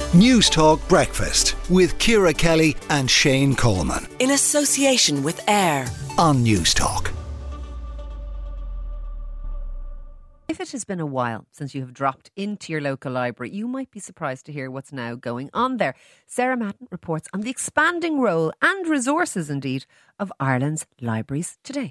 News Talk Breakfast with Ciara Kelly and Shane Coleman. In association with AIR On News Talk. If it has been a while since you have dropped into your local library, you might be surprised to hear what's now going on there. Sarah Madden reports on the expanding role and resources, indeed, of Ireland's libraries today.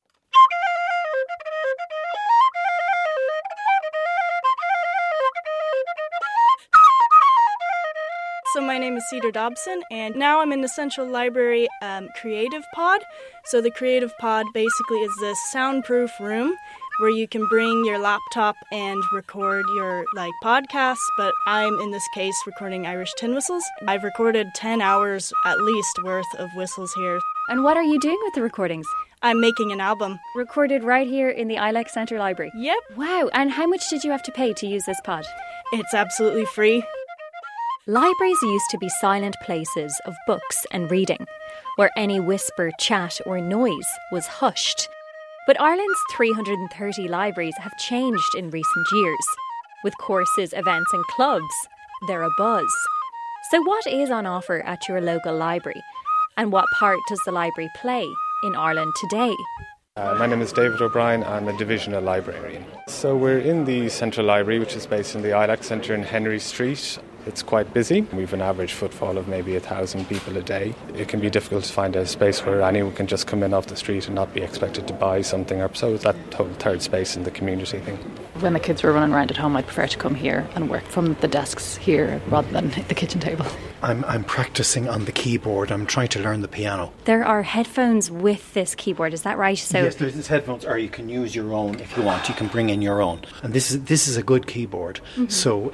So my name is Cedar Dobson, and now I'm in the Central Library Creative Pod. So the Creative Pod basically is this soundproof room where you can bring your laptop and record your podcasts, but I'm in this case recording Irish tin whistles. I've recorded 10 hours at least worth of whistles here. And what are you doing with the recordings? I'm making an album. Recorded right here in the ILEC Centre Library? Yep. Wow, and how much did you have to pay to use this pod? It's absolutely free. Libraries used to be silent places of books and reading, where any whisper, chat or noise was hushed. But Ireland's 330 libraries have changed in recent years. With courses, events and clubs, they're abuzz. So what is on offer at your local library? And what part does the library play in Ireland today? My name is David O'Brien. I'm a divisional librarian. So we're in the Central Library, which is based in the ILEC Centre in Henry Street. It's quite busy. We've an average footfall of maybe 1,000 people a day. It can be difficult to find a space where anyone can just come in off the street and not be expected to buy something, or so that whole third space in the community thing. When the kids were running around at home, I'd prefer to come here and work from the desks here rather than the kitchen table. I'm practicing on the keyboard. I'm trying to learn the piano. There are headphones with this keyboard, is that right? So yes, there's headphones, or you can use your own if you want. You can bring in your own. And this is a good keyboard, so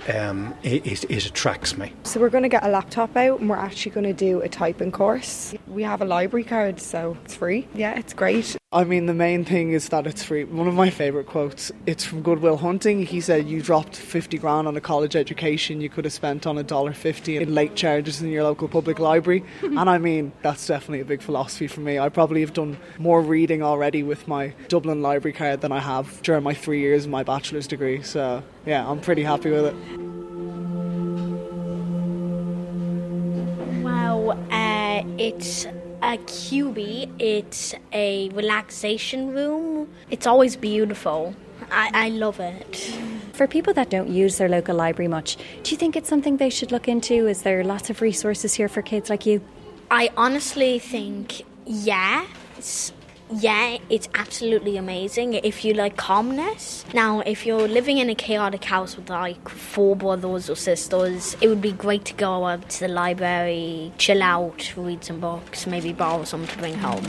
it attracts me. So we're going to get a laptop out and we're actually going to do a typing course. We have a library card, so it's free. Yeah, it's great. I mean, the main thing is that it's free. One of my favourite quotes, it's from Good Will Hunting. He said, you dropped 50 grand on a college education you could have spent on $1.50 in late charges in your local public library. And I mean, that's definitely a big philosophy for me. I probably have done more reading already with my Dublin library card than I have during my 3 years of my bachelor's degree. So yeah, I'm pretty happy with it. Wow, it's a QB, it's a relaxation room. It's always beautiful. I love it. For people that don't use their local library much, do you think it's something they should look into? Is there lots of resources here for kids like you? I honestly think, it's absolutely amazing if you like calmness. Now, if you're living in a chaotic house with 4 brothers or sisters, it would be great to go up to the library, chill out, read some books, maybe borrow some to bring home.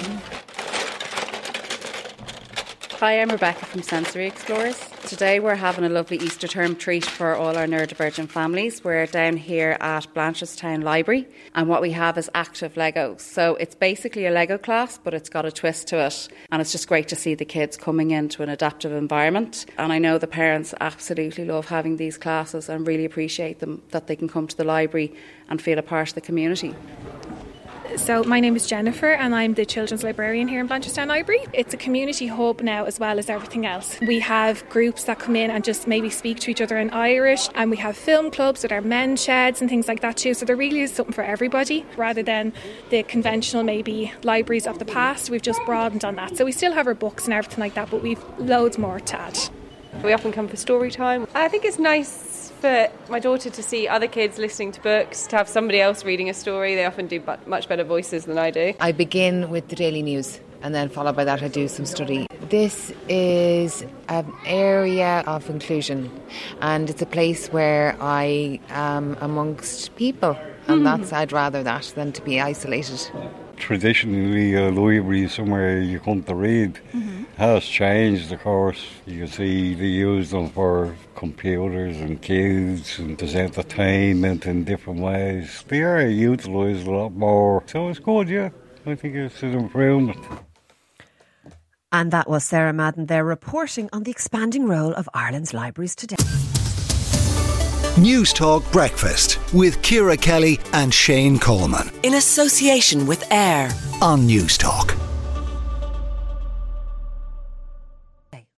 Hi, I'm Rebecca from Sensory Explorers. Today we're having a lovely Easter term treat for all our neurodivergent families. We're down here at Blanchardstown Library, and what we have is active Lego. So it's basically a Lego class, but it's got a twist to it, and it's just great to see the kids coming into an adaptive environment. And I know the parents absolutely love having these classes and really appreciate them, that they can come to the library and feel a part of the community. So my name is Jennifer and I'm the children's librarian here in Blanchardstown Library. It's a community hub now as well as everything else. We have groups that come in and just maybe speak to each other in Irish, and we have film clubs with our men's sheds and things like that too. So there really is something for everybody rather than the conventional maybe libraries of the past. We've just broadened on that. So we still have our books and everything like that, but we've loads more to add. We often come for story time. I think it's nice for my daughter to see other kids listening to books, to have somebody else reading a story. They often do much better voices than I do. I begin with the daily news and then followed by that I do some study. This is an area of inclusion, and it's a place where I am amongst people, and I'd rather that than to be isolated. Traditionally, a library is somewhere you come to read. Has changed, of course. You can see they use them for computers and kids, and there's entertainment in different ways. They are utilised a lot more, so it's good, yeah. I think it's an improvement. And that was Sarah Madden there reporting on the expanding role of Ireland's libraries today. News Talk Breakfast with Ciara Kelly and Shane Coleman. In association with AIR On News Talk.